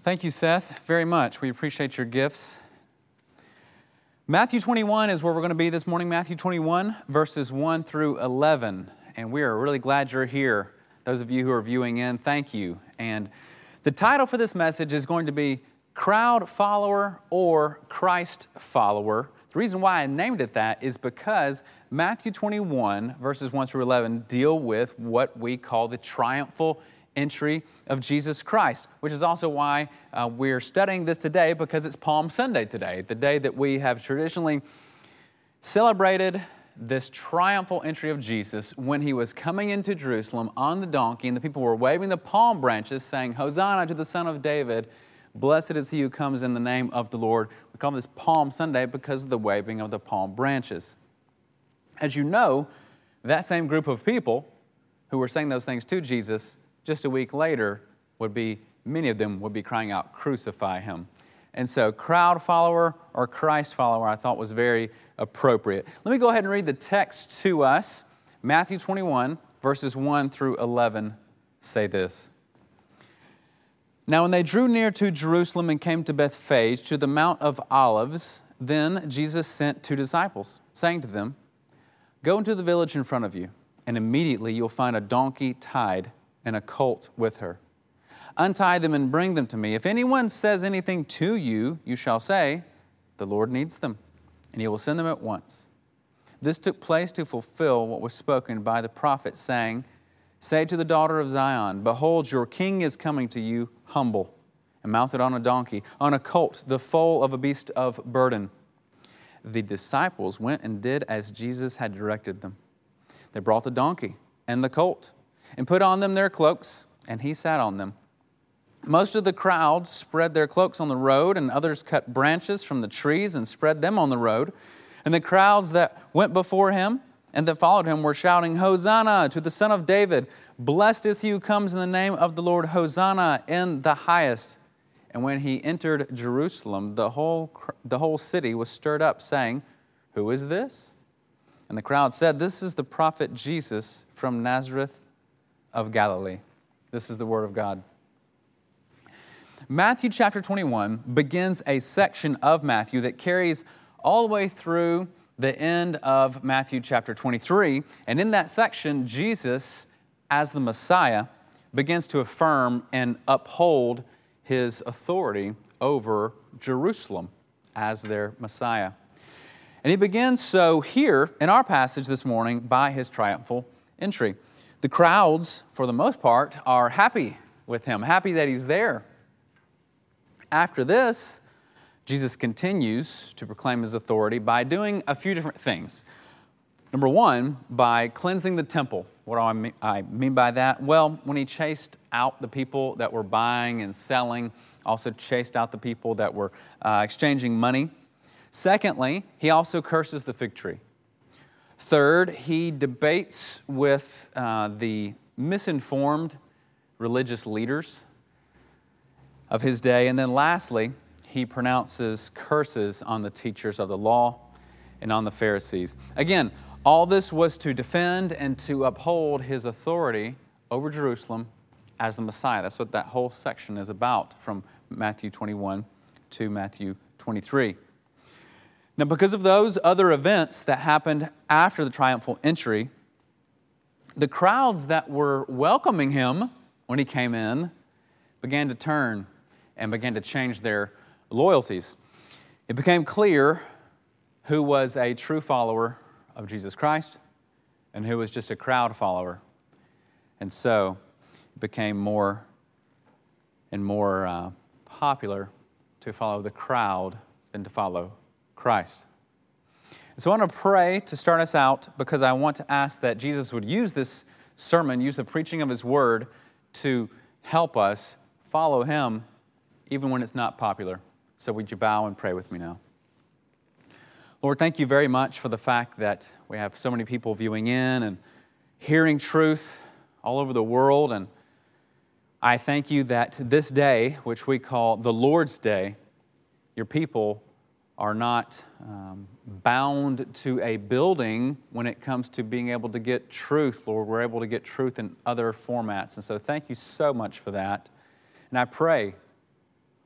Thank you, Seth, very much. We appreciate your gifts. Matthew 21 is where we're going to be this morning. Matthew 21, verses 1 through 11. And we are really glad you're here. Those of you who are viewing in, thank you. And the title for this message is going to be Crowd Follower or Christ Follower. The reason why I named it that is because Matthew 21, verses 1 through 11, deal with what we call the triumphal entry of Jesus Christ, which is also why we're studying this today, because it's Palm Sunday today, the day that we have traditionally celebrated this triumphal entry of Jesus when he was coming into Jerusalem on the donkey, and the people were waving the palm branches saying, "Hosanna to the Son of David, blessed is he who comes in the name of the Lord." We call this Palm Sunday because of the waving of the palm branches. As you know, that same group of people who were saying those things to Jesus, just a week later, many of them would be crying out, "Crucify him." And so, crowd follower or Christ follower, I thought was very appropriate. Let me go ahead and read the text to us. Matthew 21, verses 1 through 11 say this. Now, when they drew near to Jerusalem and came to Bethphage, to the Mount of Olives, then Jesus sent 2 disciples, saying to them, "Go into the village in front of you, and immediately you'll find a donkey tied and a colt with her. Untie them and bring them to me. If anyone says anything to you, you shall say, 'The Lord needs them,' and he will send them at once." This took place to fulfill what was spoken by the prophet, saying, "Say to the daughter of Zion, behold, your king is coming to you humble, and mounted on a donkey, on a colt, the foal of a beast of burden." The disciples went and did as Jesus had directed them. They brought the donkey and the colt, and put on them their cloaks, and he sat on them. Most of the crowd spread their cloaks on the road, and others cut branches from the trees and spread them on the road. And the crowds that went before him and that followed him were shouting, "Hosanna to the Son of David! Blessed is he who comes in the name of the Lord! Hosanna in the highest!" And when he entered Jerusalem, the whole city was stirred up, saying, "Who is this?" And the crowd said, "This is the prophet Jesus from Nazareth of Galilee." This is the word of God. Matthew chapter 21 begins a section of Matthew that carries all the way through the end of Matthew chapter 23. And in that section, Jesus, as the Messiah, begins to affirm and uphold his authority over Jerusalem as their Messiah. And he begins so here in our passage this morning by his triumphal entry. The crowds, for the most part, are happy with him, happy that he's there. After this, Jesus continues to proclaim his authority by doing a few different things. Number one, by cleansing the temple. What do I mean by that? Well, when he chased out the people that were buying and selling, also chased out the people that were exchanging money. Secondly, he also curses the fig tree. Third, he debates with the misinformed religious leaders of his day. And then lastly, he pronounces curses on the teachers of the law and on the Pharisees. Again, all this was to defend and to uphold his authority over Jerusalem as the Messiah. That's what that whole section is about from Matthew 21 to Matthew 23. Now, because of those other events that happened after the triumphal entry, the crowds that were welcoming him when he came in began to turn and began to change their loyalties. It became clear who was a true follower of Jesus Christ and who was just a crowd follower. And so it became more and more popular to follow the crowd than to follow Christ. So I want to pray to start us out, because I want to ask that Jesus would use this sermon, use the preaching of his word to help us follow him even when it's not popular. So would you bow and pray with me now? Lord, thank you very much for the fact that we have so many people viewing in and hearing truth all over the world. And I thank you that this day, which we call the Lord's Day, your people are not bound to a building when it comes to being able to get truth, Lord. We're able to get truth in other formats. And so thank you so much for that. And I pray,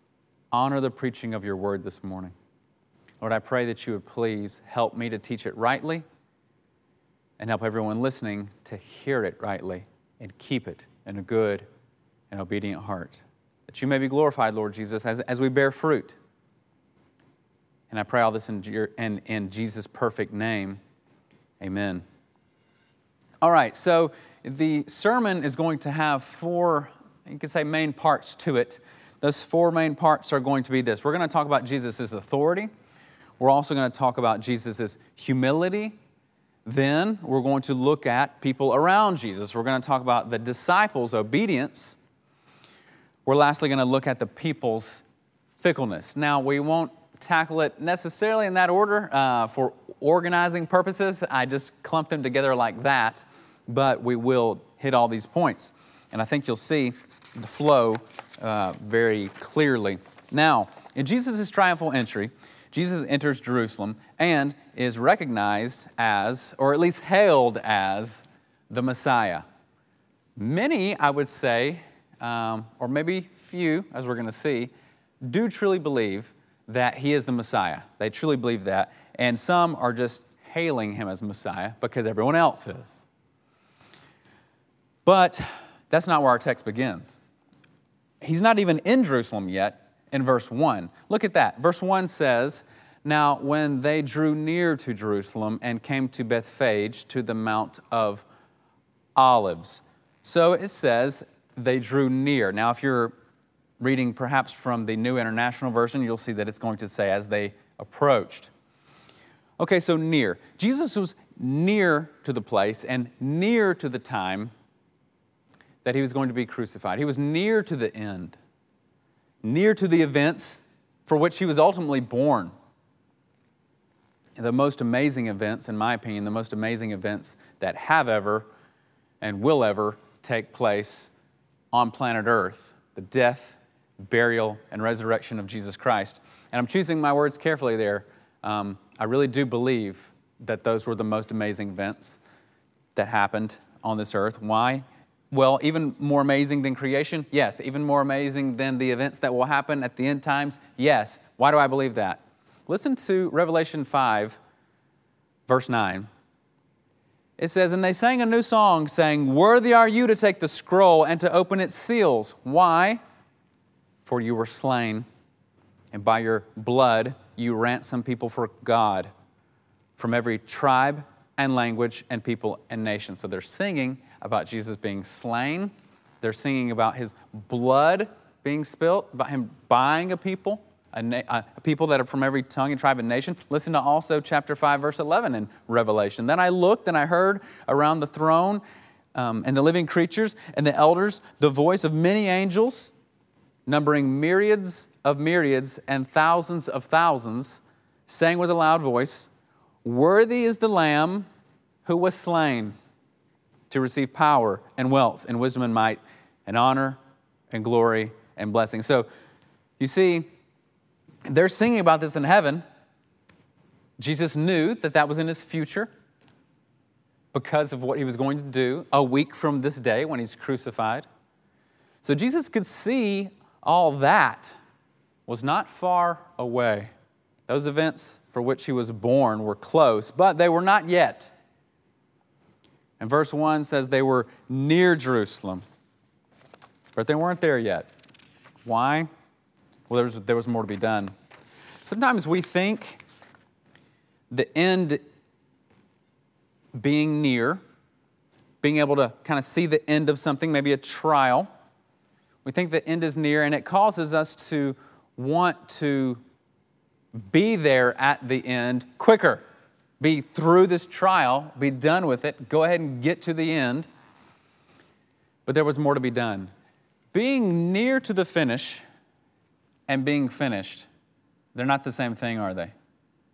honor the preaching of your word this morning. Lord, I pray that you would please help me to teach it rightly and help everyone listening to hear it rightly and keep it in a good and obedient heart. That you may be glorified, Lord Jesus, as we bear fruit. And I pray all this in Jesus' perfect name. Amen. All right, so the sermon is going to have four, you could say, main parts to it. Those four main parts are going to be this. We're going to talk about Jesus' authority. We're also going to talk about Jesus' humility. Then we're going to look at people around Jesus. We're going to talk about the disciples' obedience. We're lastly going to look at the people's fickleness. Now, we won't tackle it necessarily in that order for organizing purposes. I just clumped them together like that, but we will hit all these points. And I think you'll see the flow very clearly. Now, in Jesus' triumphal entry, Jesus enters Jerusalem and is recognized as, or at least hailed as, the Messiah. Many, I would say, or maybe few, as we're going to see, do truly believe that he is the Messiah. They truly believe that. And some are just hailing him as Messiah because everyone else is. But that's not where our text begins. He's not even in Jerusalem yet in verse 1. Look at that. Verse 1 says, "Now when they drew near to Jerusalem and came to Bethphage to the Mount of Olives." So it says they drew near. Now if you're reading perhaps from the New International Version, you'll see that it's going to say as they approached. Okay, so near. Jesus was near to the place and near to the time that he was going to be crucified. He was near to the end, near to the events for which he was ultimately born. The most amazing events, in my opinion, the most amazing events that have ever and will ever take place on planet Earth, the death, burial, and resurrection of Jesus Christ. And I'm choosing my words carefully there. I really do believe that those were the most amazing events that happened on this earth. Why? Well, even more amazing than creation? Yes. Even more amazing than the events that will happen at the end times? Yes. Why do I believe that? Listen to Revelation 5, verse 9. It says, "And they sang a new song, saying, 'Worthy are you to take the scroll and to open its seals.' Why? For you were slain, and by your blood you ransomed people for God from every tribe and language and people and nation." So they're singing about Jesus being slain. They're singing about his blood being spilt, about him buying a people, a people that are from every tongue and tribe and nation. Listen to also chapter 5, verse 11 in Revelation. "Then I looked and I heard around the throne and the living creatures and the elders the voice of many angels, numbering myriads of myriads and thousands of thousands, saying with a loud voice, 'Worthy is the Lamb who was slain to receive power and wealth and wisdom and might and honor and glory and blessing.'" So you see, they're singing about this in heaven. Jesus knew that that was in his future because of what he was going to do a week from this day when he's crucified. So Jesus could see all that was not far away. Those events for which he was born were close, but they were not yet. And verse 1 says they were near Jerusalem, but they weren't there yet. Why? Well, there was more to be done. Sometimes we think the end being near, being able to kind of see the end of something, maybe a trial, we think the end is near, and it causes us to want to be there at the end quicker. Be through this trial, be done with it, go ahead and get to the end. But there was more to be done. Being near to the finish and being finished, they're not the same thing, are they?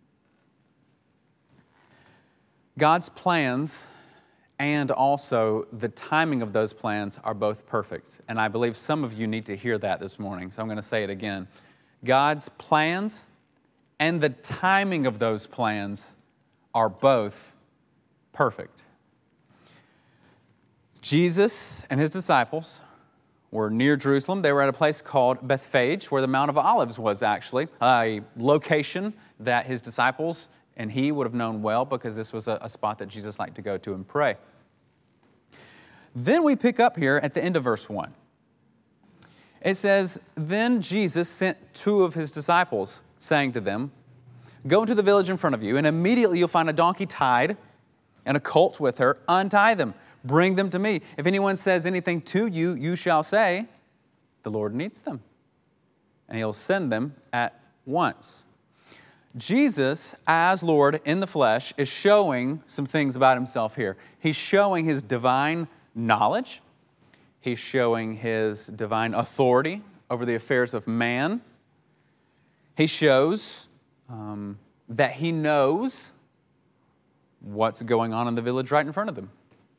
God's plans and also the timing of those plans are both perfect. And I believe some of you need to hear that this morning, so I'm going to say it again. God's plans and the timing of those plans are both perfect. Jesus and his disciples were near Jerusalem. They were at a place called Bethphage, where the Mount of Olives was actually, a location that his disciples and he would have known well because this was a spot that Jesus liked to go to and pray. Then we pick up here at the end of verse 1. It says, "Then Jesus sent 2 of his disciples, saying to them, 'Go into the village in front of you, and immediately you'll find a donkey tied and a colt with her. Untie them. Bring them to me. If anyone says anything to you, you shall say, the Lord needs them, and he'll send them at once.'" Jesus, as Lord in the flesh, is showing some things about himself here. He's showing his divine knowledge. He's showing his divine authority over the affairs of man. He shows that he knows what's going on in the village right in front of them.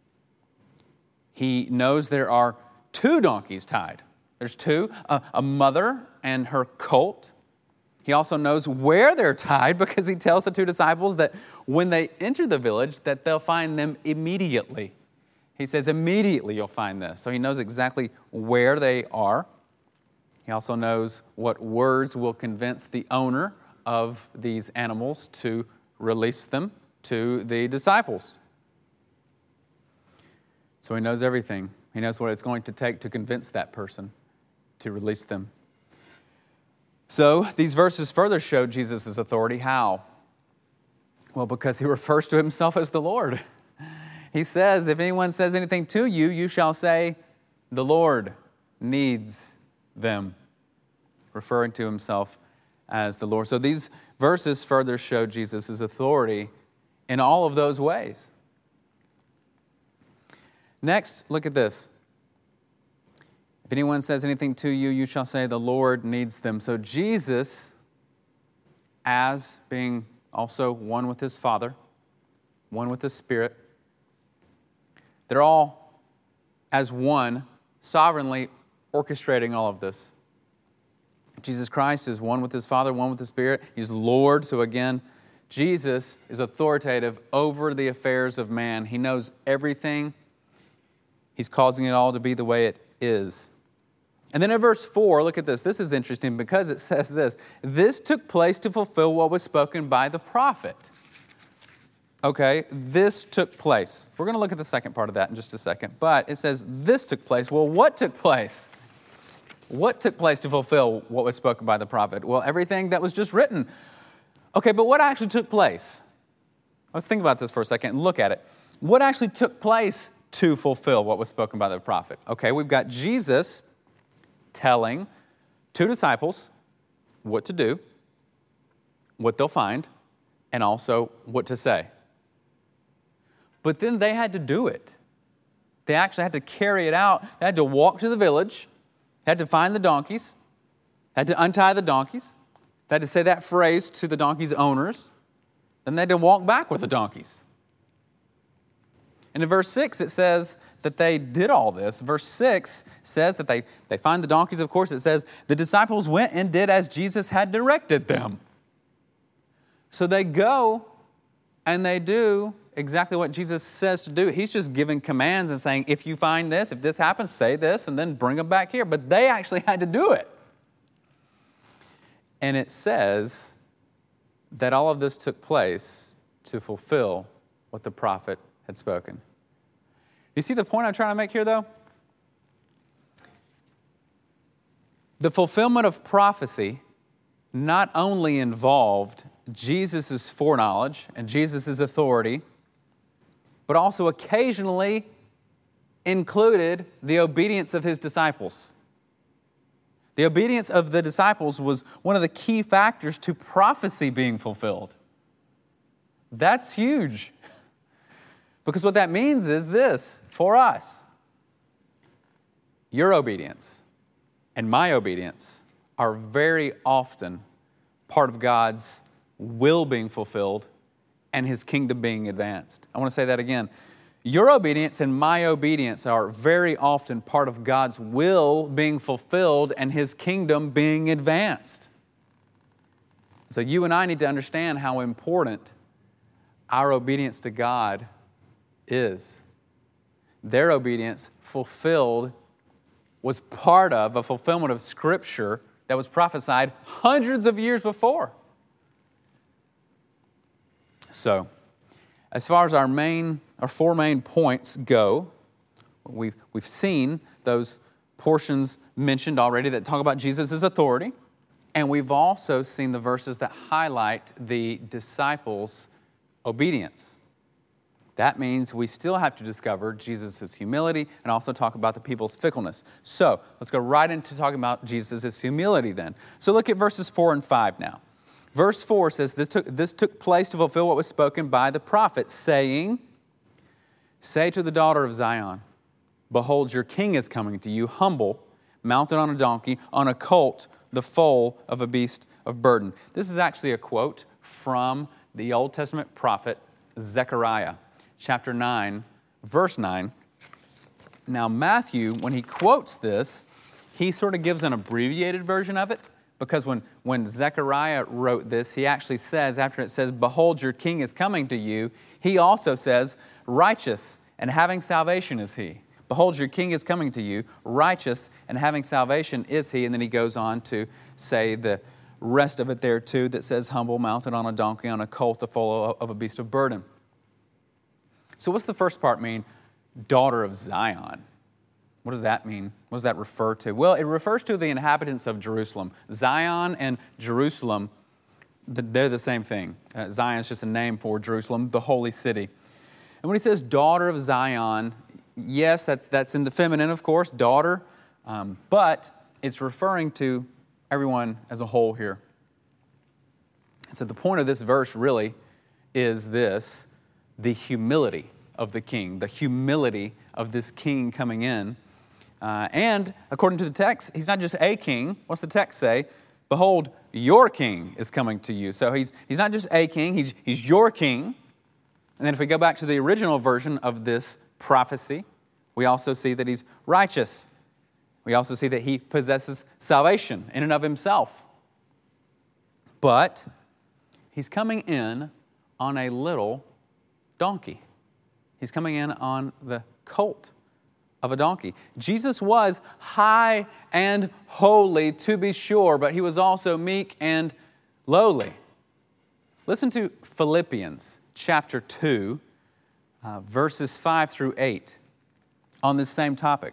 He knows there are 2 donkeys tied. There's 2, a mother and her colt. He also knows where they're tied because he tells the 2 disciples that when they enter the village that they'll find them immediately. He says, immediately you'll find this. So he knows exactly where they are. He also knows what words will convince the owner of these animals to release them to the disciples. So he knows everything. He knows what it's going to take to convince that person to release them. So these verses further show Jesus' authority. How? Well, because he refers to himself as the Lord. He says, if anyone says anything to you, you shall say, the Lord needs them. Referring to himself as the Lord. So these verses further show Jesus' authority in all of those ways. Next, look at this. If anyone says anything to you, you shall say, the Lord needs them. So Jesus, as being also one with his Father, one with the Spirit, they're all as one, sovereignly orchestrating all of this. Jesus Christ is one with his Father, one with the Spirit. He's Lord. So again, Jesus is authoritative over the affairs of man. He knows everything. He's causing it all to be the way it is. And then in verse 4, look at this. This is interesting because it says this. This took place to fulfill what was spoken by the prophet. Okay, this took place. We're going to look at the second part of that in just a second. But it says this took place. Well, what took place? What took place to fulfill what was spoken by the prophet? Well, everything that was just written. Okay, but what actually took place? Let's think about this for a second and look at it. What actually took place to fulfill what was spoken by the prophet? Okay, we've got Jesus telling 2 disciples what to do, what they'll find, and also what to say. But then they had to do it. They actually had to carry it out. They had to walk to the village, had to find the donkeys, had to untie the donkeys, they had to say that phrase to the donkeys' owners, then they had to walk back with the donkeys. And in verse 6, it says that they did all this. Verse 6 says that they find the donkeys, of course. It says, the disciples went and did as Jesus had directed them. So they go and they do exactly what Jesus says to do. He's just giving commands and saying, if you find this, if this happens, say this, and then bring them back here. But they actually had to do it. And it says that all of this took place to fulfill what the prophet had spoken. You see the point I'm trying to make here, though? The fulfillment of prophecy not only involved Jesus' foreknowledge and Jesus' authority, but also occasionally included the obedience of his disciples. The obedience of the disciples was one of the key factors to prophecy being fulfilled. That's huge. Because what that means is this, for us, your obedience and my obedience are very often part of God's will being fulfilled and his kingdom being advanced. I want to say that again. Your obedience and my obedience are very often part of God's will being fulfilled and his kingdom being advanced. So you and I need to understand how important our obedience to God is. Their obedience fulfilled was part of a fulfillment of Scripture that was prophesied hundreds of years before. So, as far as our four main points go, we've seen those portions mentioned already that talk about Jesus' authority, and we've also seen the verses that highlight the disciples' obedience. That means we still have to discover Jesus' humility and also talk about the people's fickleness. So, let's go right into talking about Jesus' humility then. So look at verses 4 and 5 now. Verse 4 says, This took place to fulfill what was spoken by the prophet, saying, Say to the daughter of Zion, Behold, your king is coming to you, humble, mounted on a donkey, on a colt, the foal of a beast of burden. This is actually a quote from the Old Testament prophet Zechariah, chapter 9, verse 9. Now, Matthew, when he quotes this, he sort of gives an abbreviated version of it, because when Zechariah wrote this, he actually says, after it says, Behold, your king is coming to you, he also says, Righteous and having salvation is he. Behold, your king is coming to you, righteous and having salvation is he. And then he goes on to say the rest of it there too, that says, Humble, mounted on a donkey, on a colt, the foal of a beast of burden. So what's the first part mean? Daughter of Zion. What does that mean? What does that refer to? Well, it refers to the inhabitants of Jerusalem. Zion and Jerusalem, they're the same thing. Zion is just a name for Jerusalem, the holy city. And when he says daughter of Zion, yes, that's in the feminine, of course, daughter, but it's referring to everyone as a whole here. So the point of this verse really is this: the humility of the king, the humility of this king coming in. And according to the text, he's not just a king. What's the text say? Behold, your king is coming to you. So he's not just a king, he's your king. And then if we go back to the original version of this prophecy, we also see that he's righteous. We also see that he possesses salvation in and of himself. But he's coming in on a little donkey. He's coming in on the colt of a donkey. Jesus was high and holy, to be sure, but he was also meek and lowly. Listen to Philippians chapter 2, verses 5 through 8 on this same topic.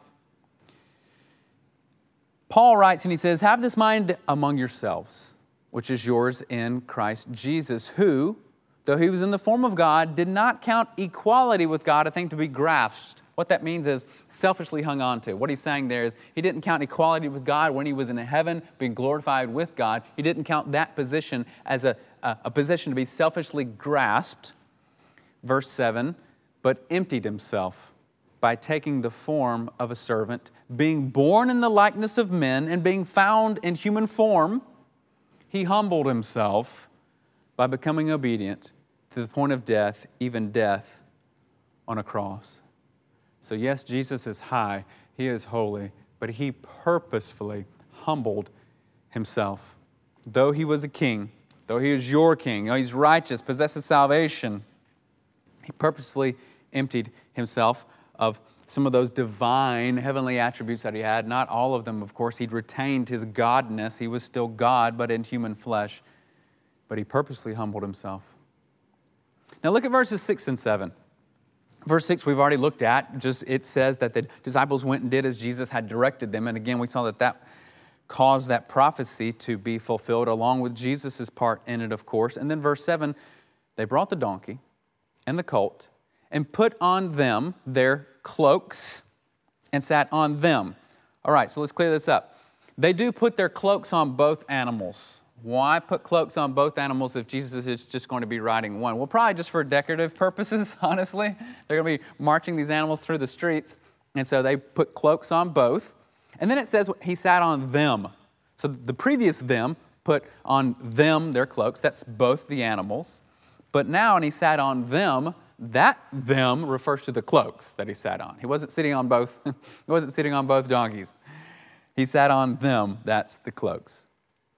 Paul writes and he says, Have this mind among yourselves, which is yours in Christ Jesus, who, though he was in the form of God, did not count equality with God a thing to be grasped. What that means is selfishly hung on to. What he's saying there is he didn't count equality with God when he was in heaven, being glorified with God. He didn't count that position as a position to be selfishly grasped. Verse 7, but emptied himself by taking the form of a servant, being born in the likeness of men, and being found in human form, he humbled himself by becoming obedient to the point of death, even death on a cross. So yes, Jesus is high, he is holy, but he purposefully humbled himself. Though he was a king, though he is your king, though he's righteous, possesses salvation, he purposefully emptied himself of some of those divine heavenly attributes that he had. Not all of them, of course. He'd retained his godness. He was still God, but in human flesh. But he purposely humbled himself. Now look at verses 6 and 7. Verse 6 we've already looked at. It says that the disciples went and did as Jesus had directed them. And again, we saw that caused that prophecy to be fulfilled along with Jesus' part in it, of course. And then verse 7, they brought the donkey and the colt and put on them their cloaks and sat on them. All right, so let's clear this up. They do put their cloaks on both animals. Why put cloaks on both animals if Jesus is just going to be riding one? Well, probably just for decorative purposes, honestly. They're going to be marching these animals through the streets, and so they put cloaks on both. And then it says he sat on them. So the previous them put on them their cloaks. That's both the animals. But now, and he sat on them, that them refers to the cloaks that he sat on. He wasn't sitting on both. He wasn't sitting on both donkeys. He sat on them. That's the cloaks.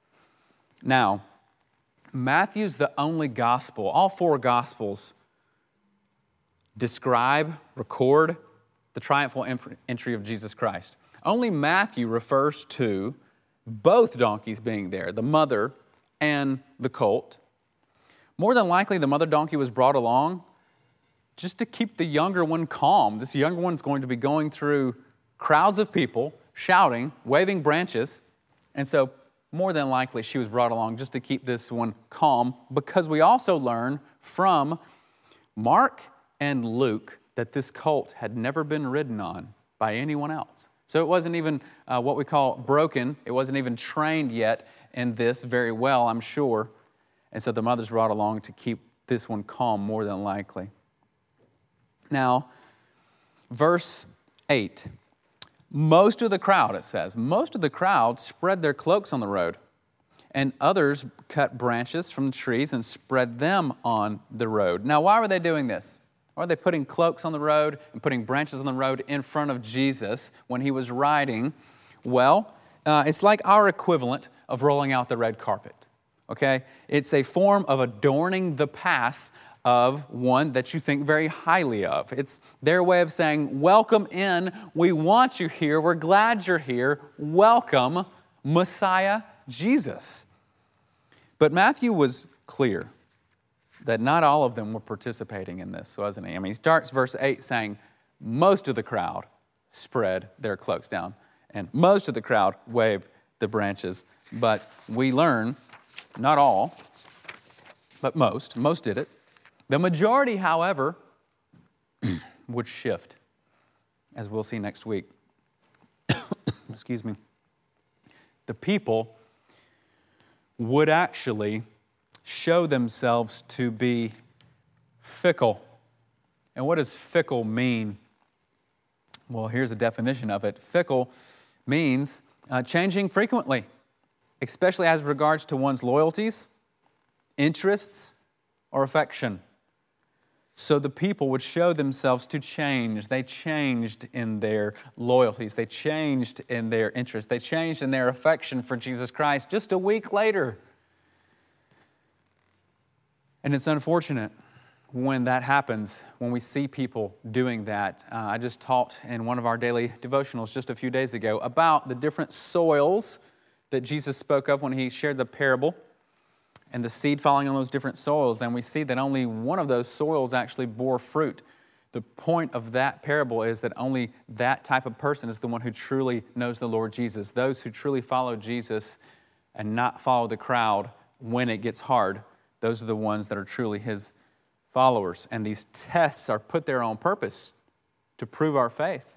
Now, Matthew's the only gospel. All four gospels describe, record the triumphal entry of Jesus Christ. Only Matthew refers to both donkeys being there, the mother and the colt. More than likely, the mother donkey was brought along just to keep the younger one calm. This younger one's going to be going through crowds of people, shouting, waving branches. And so, more than likely, she was brought along just to keep this one calm, because we also learn from Mark and Luke that this colt had never been ridden on by anyone else. So it wasn't even what we call broken. It wasn't even trained yet in this very well, I'm sure. And so the mother's brought along to keep this one calm, more than likely. Now, verse 8. Most of the crowd, it says, most of the crowd spread their cloaks on the road, and others cut branches from the trees and spread them on the road. Now, why were they doing this? Why were they putting cloaks on the road and putting branches on the road in front of Jesus when he was riding? Well, it's like our equivalent of rolling out the red carpet, okay? It's a form of adorning the path of one that you think very highly of. It's their way of saying, welcome in, we want you here, we're glad you're here, welcome, Messiah Jesus. But Matthew was clear that not all of them were participating in this, wasn't he? I mean, he starts verse 8 saying, most of the crowd spread their cloaks down, and most of the crowd waved the branches. But we learn, not all, but most did it. The majority, however, would shift, as we'll see next week. Excuse me. The people would actually show themselves to be fickle. And what does fickle mean? Well, here's a definition of it. Fickle means changing frequently, especially as regards to one's loyalties, interests, or affection. So the people would show themselves to change. They changed in their loyalties. They changed in their interests. They changed in their affection for Jesus Christ just a week later. And it's unfortunate when that happens, when we see people doing that. I just taught in one of our daily devotionals just a few days ago about the different soils that Jesus spoke of when he shared the parable and the seed falling on those different soils. And we see that only one of those soils actually bore fruit. The point of that parable is that only that type of person is the one who truly knows the Lord Jesus. Those who truly follow Jesus and not follow the crowd when it gets hard, those are the ones that are truly his followers. And these tests are put there on purpose to prove our faith.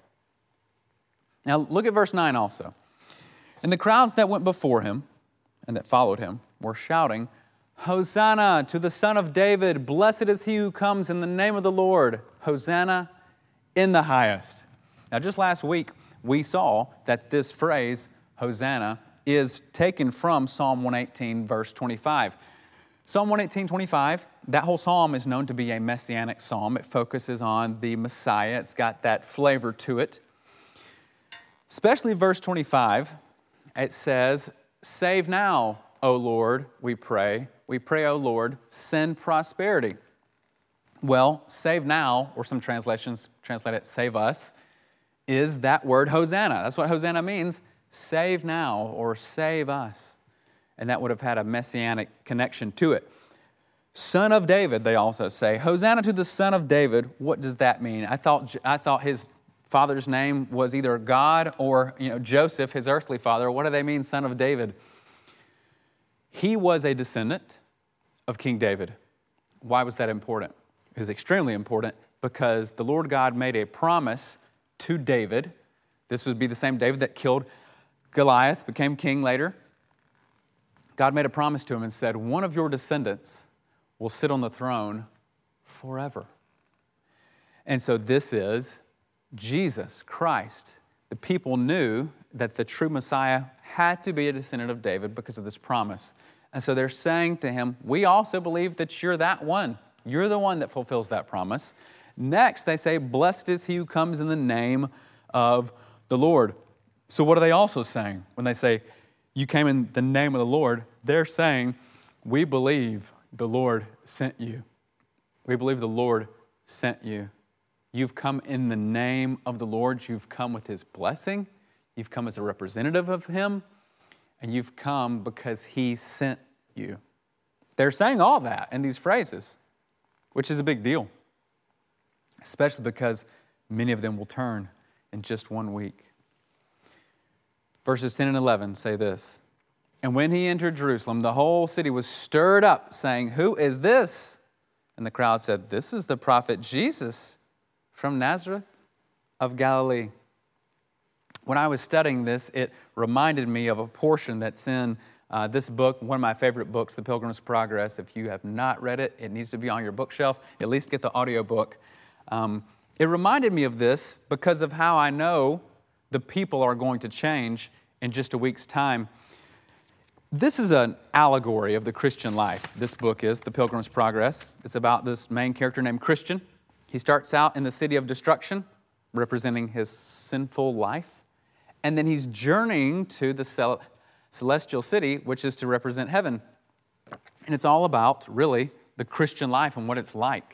Now look at verse 9 also. And the crowds that went before him and that followed him were shouting, Hosanna to the Son of David. Blessed is he who comes in the name of the Lord. Hosanna in the highest. Now, just last week, we saw that this phrase, Hosanna, is taken from Psalm 118, verse 25. Psalm 118, 25, that whole psalm is known to be a messianic psalm. It focuses on the Messiah. It's got that flavor to it. Especially verse 25, it says, Save now, O Lord, we pray. We pray, O Lord, send prosperity. Well, save now, or some translations translate it, save us, is that word Hosanna. That's what Hosanna means, save now, or save us. And that would have had a messianic connection to it. Son of David, they also say. Hosanna to the Son of David. What does that mean? I thought his father's name was either God or Joseph, his earthly father. What do they mean, Son of David? He was a descendant of King David. Why was that important? It was extremely important because the Lord God made a promise to David. This would be the same David that killed Goliath, became king later. God made a promise to him and said, one of your descendants will sit on the throne forever. And so this is Jesus Christ. The people knew that the true Messiah had to be a descendant of David because of this promise. And so they're saying to him, we also believe that you're that one. You're the one that fulfills that promise. Next, they say, blessed is he who comes in the name of the Lord. So what are they also saying when they say, you came in the name of the Lord? They're saying, we believe the Lord sent you. We believe the Lord sent you. You've come in the name of the Lord. You've come with his blessing. You've come as a representative of him, and you've come because he sent you. They're saying all that in these phrases, which is a big deal, especially because many of them will turn in just 1 week. Verses 10 and 11 say this, "And when he entered Jerusalem, the whole city was stirred up, saying, 'Who is this?' And the crowd said, 'This is the prophet Jesus from Nazareth of Galilee.'" When I was studying this, it reminded me of a portion that's in this book, one of my favorite books, The Pilgrim's Progress. If you have not read it, it needs to be on your bookshelf. At least get the audiobook. It reminded me of this because of how I know the people are going to change in just a week's time. This is an allegory of the Christian life. This book is The Pilgrim's Progress. It's about this main character named Christian. He starts out in the city of destruction, representing his sinful life. And then he's journeying to the celestial city, which is to represent heaven. And it's all about, really, the Christian life and what it's like.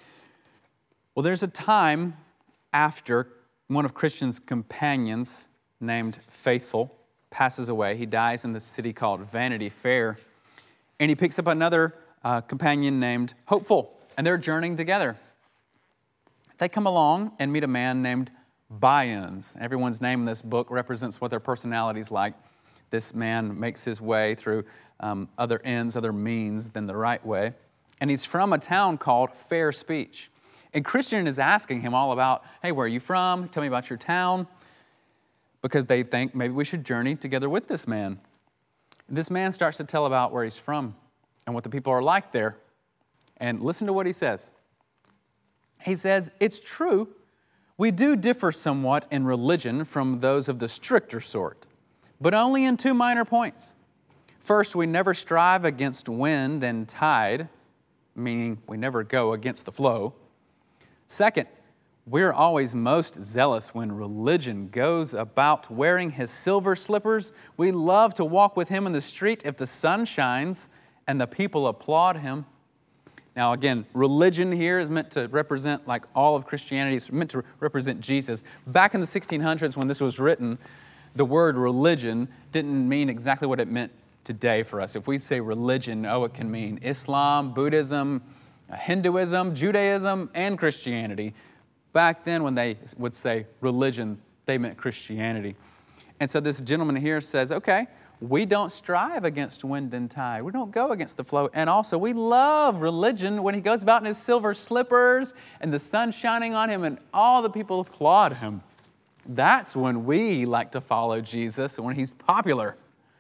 Well, there's a time after one of Christian's companions, named Faithful, passes away. He dies in the city called Vanity Fair. And he picks up another companion named Hopeful, and they're journeying together. They come along and meet a man named By-ins. Everyone's name in this book represents what their personality's like. This man makes his way through other ends, other means than the right way. And he's from a town called Fair Speech. And Christian is asking him all about, hey, where are you from? Tell me about your town. Because they think maybe we should journey together with this man. This man starts to tell about where he's from and what the people are like there. And listen to what he says. He says, "It's true, we do differ somewhat in religion from those of the stricter sort, but only in 2 minor points. First, we never strive against wind and tide," meaning we never go against the flow. "Second, we're always most zealous when religion goes about wearing his silver slippers. We love to walk with him in the street if the sun shines and the people applaud him." Now again, religion here is meant to represent, like all of Christianity, is meant to represent Jesus. Back in the 1600s when this was written, the word religion didn't mean exactly what it meant today for us. If we say religion, it can mean Islam, Buddhism, Hinduism, Judaism, and Christianity. Back then when they would say religion, they meant Christianity. And so this gentleman here says, okay, we don't strive against wind and tide. We don't go against the flow. And also, we love religion when he goes about in his silver slippers and the sun shining on him and all the people applaud him. That's when we like to follow Jesus and when he's popular.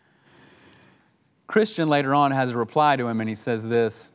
Christian later on has a reply to him and he says this,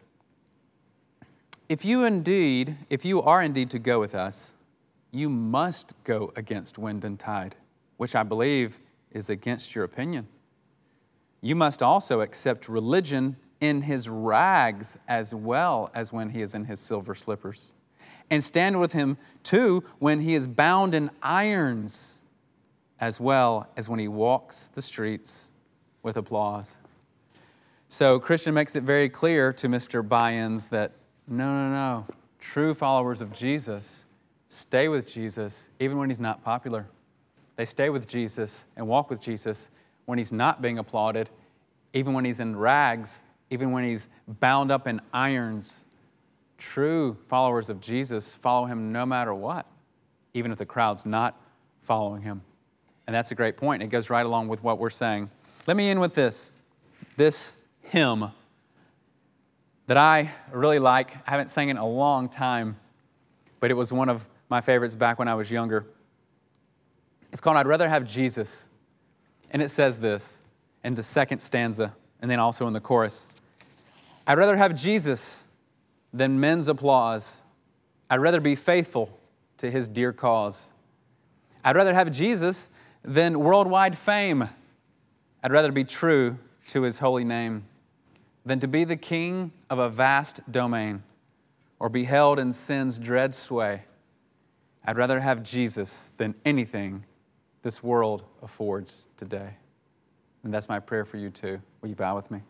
If you are indeed to go with us, you must go against wind and tide, which I believe is against your opinion. You must also accept religion in his rags as well as when he is in his silver slippers, and stand with him too when he is bound in irons as well as when he walks the streets with applause. So Christian makes it very clear to Mr. By-ins that no. True followers of Jesus stay with Jesus even when he's not popular. They stay with Jesus and walk with Jesus when he's not being applauded, even when he's in rags, even when he's bound up in irons. True followers of Jesus follow him no matter what, even if the crowd's not following him. And that's a great point. It goes right along with what we're saying. Let me end with this hymn that I really like. I haven't sang it in a long time, but it was one of my favorites back when I was younger. It's called I'd Rather Have Jesus. And it says this in the second stanza and then also in the chorus. I'd rather have Jesus than men's applause. I'd rather be faithful to his dear cause. I'd rather have Jesus than worldwide fame. I'd rather be true to his holy name than to be the king of a vast domain or be held in sin's dread sway. I'd rather have Jesus than anything this world affords today. And that's my prayer for you too. Will you bow with me?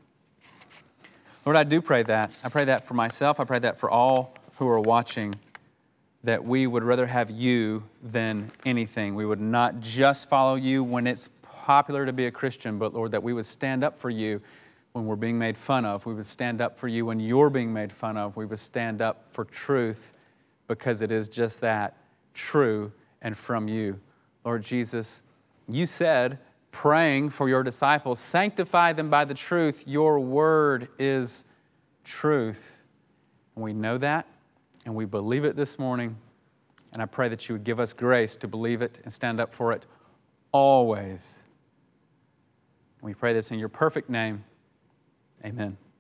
Lord, I do pray that. I pray that for myself. I pray that for all who are watching. that we would rather have you than anything. We would not just follow you when it's popular to be a Christian, but Lord, that we would stand up for you when we're being made fun of. We would stand up for you when you're being made fun of. We would stand up for truth because it is just that, true and from you. Lord Jesus, you said, praying for your disciples, sanctify them by the truth. Your word is truth. And we know that, and we believe it this morning. And I pray that you would give us grace to believe it and stand up for it always. We pray this in your perfect name. Amen.